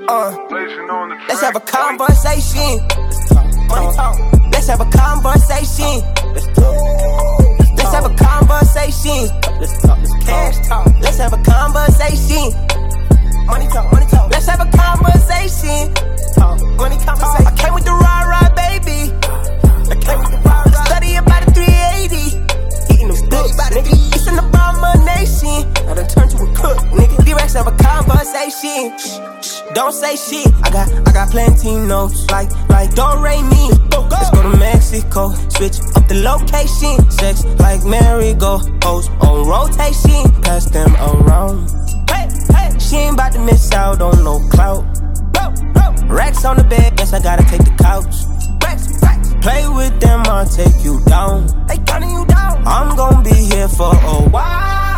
Let's have a conversation. Let's have a conversation. Let's have a conversation. Let's have a conversation. Money talk, money talk. Let's have a conversation. Money conversation. I came with the rah-rah, baby. I came with the rah-rah. Study about the 380. Eating them books, nigga. It's an abomination. I done turned to a cook, nigga. D-Rex have a conversation. Don't say shit. I got plenty notes. Like don't rate me. Let's go to Mexico. Switch up the location. Sex like merry-go. Hoes on rotation. Pass them around. She ain't about to miss out on no clout. Racks on the bed, guess I gotta take the couch. Play with them, I'll take you down. They counting you down. I'm gon' be here for a while.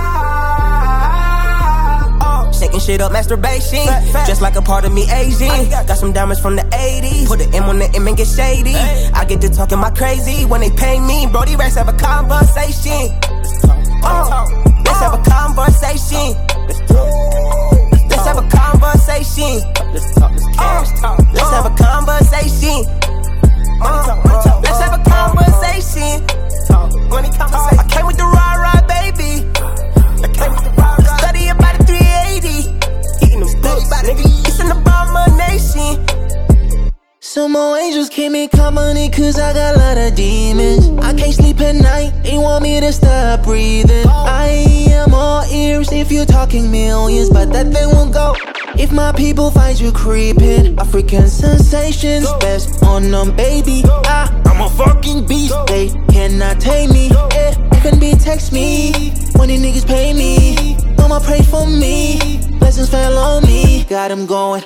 Shaking shit up, masturbation. Just like a part of me Asian. Got some diamonds from the 80s. Put an M on the M and get shady. I get to talking my crazy when they pay me. Brody Rex have a conversation. Let's have a conversation. Let's have a conversation. Let's have a conversation. Let's have a conversation. I came with the rah-rah, baby. I came with the rah-rah. Study about the 380. Eating them books, nigga. It's an abomination. Some more angels keep me company cause I got a lot of demons. I can't sleep at night, they want me to stop breathing. I am all ears if you're talking millions, but that thing won't go if my people find you creeping. African sensations, best on them, baby. I'm a fucking beast, they cannot tame me. FNB text me when these niggas pay me. Mama pray for me, blessings fell on me. Got them going.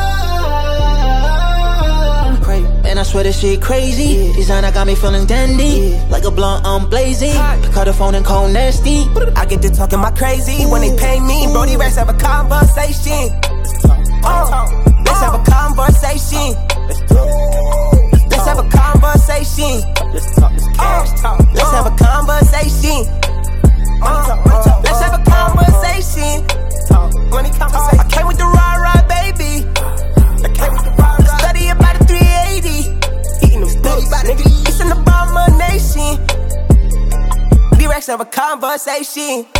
And I swear this shit crazy. Designer got me feeling dandy. Like a blunt, I'm blazing. Cut the phone and call nasty. I get to talking my crazy when they pay me. Brody Rex have a conversation. Let's have a conversation. Let's have a conversation. Let's have a conversation. Let's have a conversation. I came with the rah-rah, baby. I came with the rah-rah. Study about the 380. Eating them books, nigga. It's an abomination. D-Rex have a conversation.